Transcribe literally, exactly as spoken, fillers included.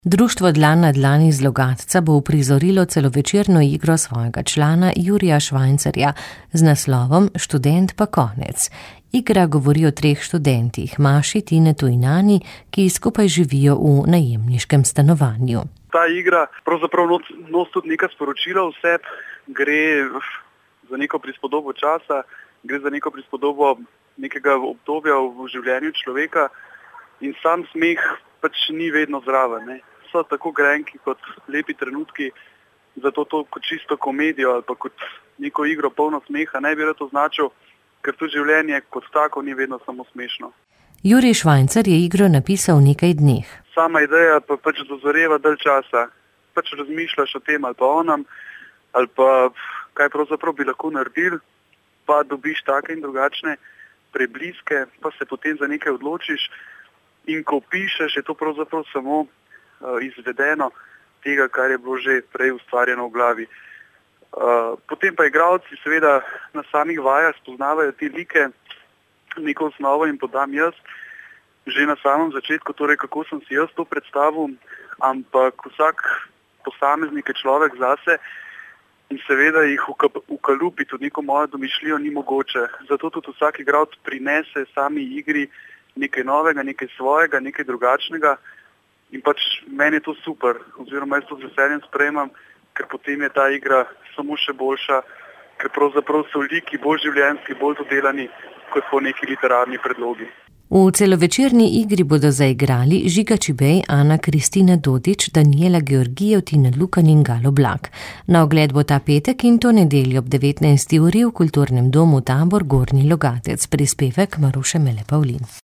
Društvo Dlan na dlan iz Logatca bo uprizorilo celovečerno igro svojega člana Jurija Švajncerja z naslovom Študent pa konec. Igra govori o treh študentih, Maši, Tinetu in Ani, ki skupaj živijo v najemniškem stanovanju. Ta igra pravzaprav nosi tudi nekaj sporočila vse, gre za neko prispodobo časa, gre za neko prispodobo nekega obdobja v življenju človeka in sam smeh pač ni vedno zraven. Ne. So tako grenki kot lepi trenutki, zato to kot čisto komedijo ali pa kot neko igro polno smeha ne bi rad označil, ker to življenje kot tako ni vedno samo smešno. Jurij Švajncer je igro napisal v nekaj dneh. Sama ideja pa pač dozoreva dalj časa. Pač razmišljaš o tem ali pa onam, ali pa kaj pravzaprav bi lahko naredil, pa dobiš take in drugačne prebliske, pa se potem za nekaj odločiš in ko pišeš, je to pravzaprav samo uh, izvedeno tega, kar je bilo že prej ustvarjeno v glavi. Uh, potem pa igralci seveda na samih vajah spoznavajo te like, neko osnovo jim podam jaz, že na samem začetku, torej kako sem si jaz to predstavil, ampak vsak posameznik je človek zase in seveda jih ukalupiti v neko mojo domišljijo ni mogoče. Zato tudi vsak igralec prinese sami igri nekaj novega, nekaj svojega, nekaj drugačnega in pač meni je to super, oziroma jaz to z veseljem sprejemam, ker potem je ta igra samo še boljša, ker pravzaprav so liki bolj življenjski, bolj dodelani kot po neki literarni predlogi. V celovečerni igri bodo zaigrali Žiga Čibej, Ana Kristina Dodič, Danijela Georgijev, Tina Lukan in Galo Blak. Na ogled bo ta petek in to nedeljo ob devetnajsti uri v Kulturnem domu Tabor Gornji Logatec. Prispevek Maruše Mele Pavlin.